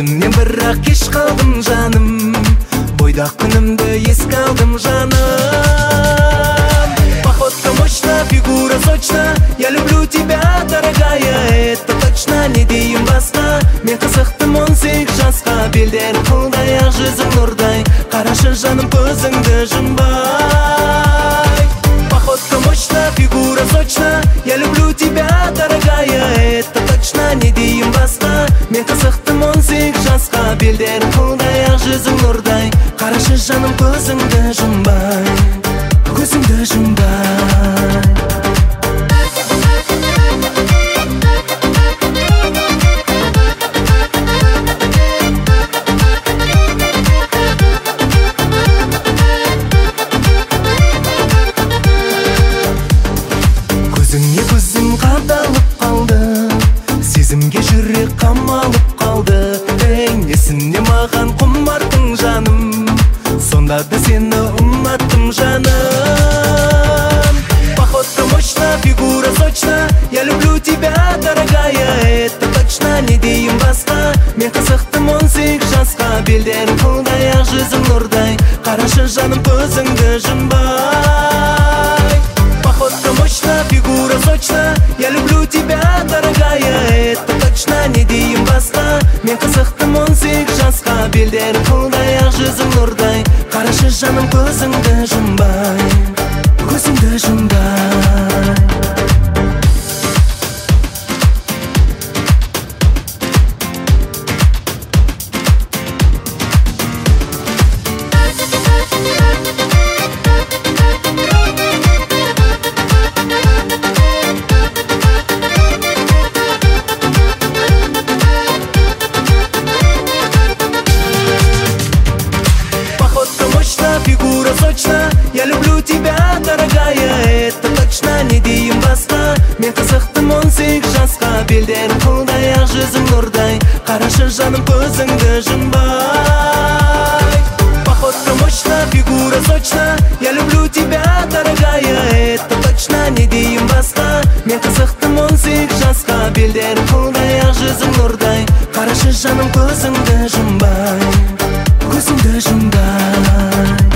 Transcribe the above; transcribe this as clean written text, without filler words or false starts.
Өзіңнен бірақ кеш қалдым жаным, бойдақ күнімді еске алдым жаным. Походка мощна, фигура сочна, я люблю тебя, дорогая, это точно, не дейін басқа. Мен қызықтым 18 жасқа, белдерің қылдай, ақ жүзің нұрдай, қарашы жаным көзіңді жұмбай. Походка мощна, фигура сочна, я люблю тебя, дорогая, это точно, не дейін басқа. Мен қызықтым 18 жасқа, белдерің қылдай, ақ жүзің нұрдай, қарашы жаным көзіңді жұмбай, көзіңді жұмбай. Көзіңе көзім қадалып қалды, сезімге жүрек қамалып қалды. Несіне маған құмартың жаным, сонда да сені ұнаттым жаным. Походка мощна, фигура сочна, я люблю тебя, дорогая, это точно, не дейін басқа. Мен қызықтым 18 жасқа, белдерің қылдай, ақ жүзің нұрдай, қарашы жаным көзіңді жұмбай. Походка мощна, фигура сочна, я люблю тебя, дорогая, это точно, не дейін басқа. Мен қызықтым 18 жасқа, белдерің қылдай, ақ жүзің нұрдай, қарашы жаным көзіңді жұмбай, көзіңді жұмбай. Фигура сочна, я люблю тебя, дорогая, это точно, не дейін басқа. Мен қызықтым 18 жасқа, белдерің қылдай, ақ жүзің нұрдай, қарашы жаным көзіңді жұмбай. Походка мощна, фигура сочна, я люблю тебя, дорогая, это точно, не дейін басқа. Мен қызықтым 18 жасқа, белдерің қылдай, ақ жүзің нұрдай, қарашы жаным көзіңді жұмбай, көзіңді жұмбай.